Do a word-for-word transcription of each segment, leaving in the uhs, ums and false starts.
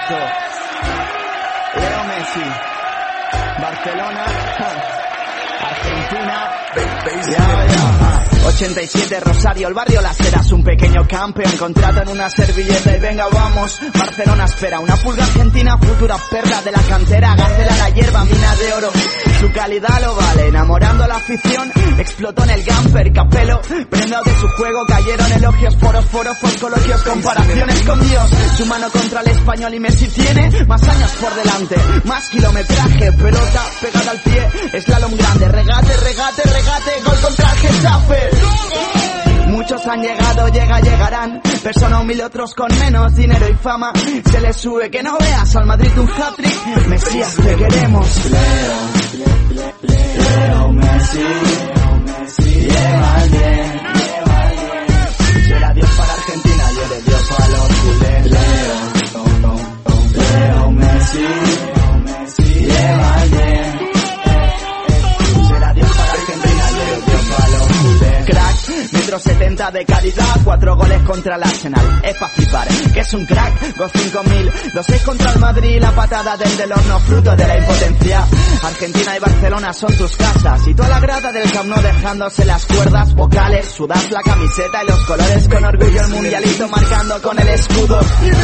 Exacto. Leo Messi. Barcelona. Argentina. Ya, ya. ochenta y siete Rosario, el barrio Las Heras, un pequeño campeón, contrato en una servilleta y venga vamos. Barcelona espera una pulga argentina, futura perla de la cantera, gacela la hierba, mina de oro, su calidad lo vale, enamorando a la afición, explotó en el Gamper, Capello, prendado de su juego, cayeron elogios, foros, foros, coloquios, comparaciones con Dios, su mano contra el español y Messi tiene más años por delante, más kilometraje, pelota pegada al pie, slalom grande, regate, regate, regate, gol contra el Getafe. Muchos han llegado, llega, llegarán. Persona humilde, otros con menos dinero y fama. Se les sube que no veas al Madrid un hat-trick. Mesías, te queremos. Leo, Leo Messi, lleva el bien. Será Dios para Argentina y eres Dios para los culés. Leo, Leo Messi, lleva el bien. Será Dios para Argentina y eres Dios para los culés. Crack. Metro setenta de calidad, cuatro goles contra el Arsenal. Es pa' flipar, que es un crack. Gol cinco mil, dos seis contra el Madrid. La patada del del horno, fruto de la impotencia. Argentina y Barcelona son tus casas. Y toda la grada del Camp Nou dejándose las cuerdas vocales. Sudás la camiseta y los colores con orgullo. El mundialito marcando con el escudo.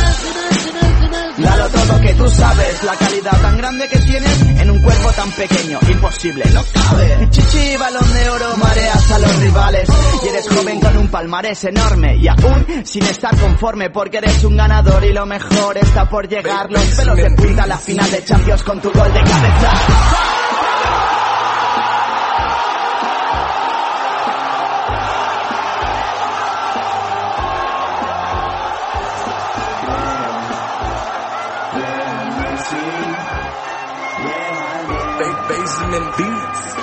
Dalo todo que tú sabes, la calidad tan grande que tienes en un cuerpo tan pequeño, imposible, no cabe. Chichi, balón de oro, mareas a los rivales. Y eres joven con un palmarés enorme y aún sin estar conforme porque eres un ganador y lo mejor está por llegar. Los pelos de punta a la final de Champions con tu gol de cabeza. Basement Beats.